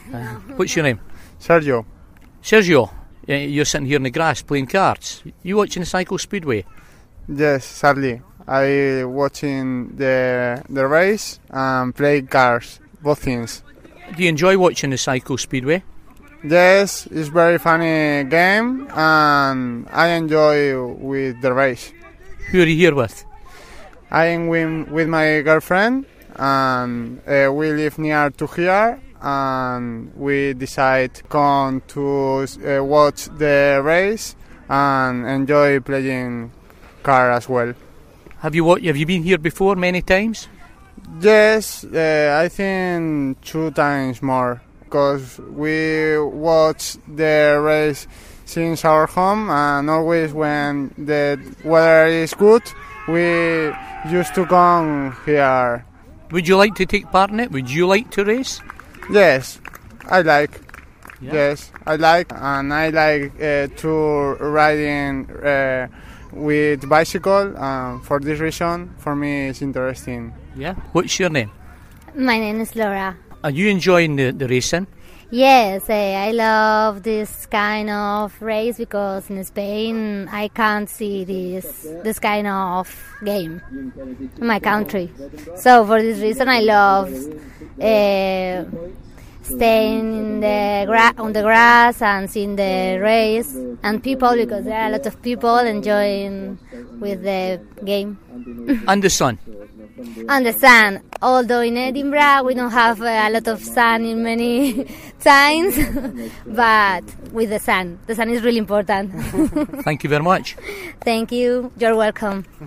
What's your name? Sergio. Sergio, you're sitting here in the grass playing cards. You watching the Cycle Speedway? Yes, sadly. I watching the race and play cards, both things. Do you enjoy watching the Cycle Speedway? Yes, it's very funny game and I enjoy with the race. Who are you here with? I am with my girlfriend and we live near to here and we decide to come to watch the race and enjoy playing car as well. Have you been here before many times? Yes, I think 2 times more because we watch the race since our home and always when the weather is good we used to come here. Would you like to take part in it? Would you like to race? Yes, I like. Yeah. Yes, I like and I like to riding with bicycle. For this reason, for me, it's interesting. Yeah. What's your name? My name is Laura. Are you enjoying the racing? Yes, I love this kind of race because in Spain I can't see this kind of game in my country. So for this reason I love staying on the grass and seeing the race and people because there are a lot of people enjoying with the game. And the sun? And the sun, although in Edinburgh we don't have a lot of sun in many times, but with the sun is really important. Thank you very much. Thank you, you're welcome.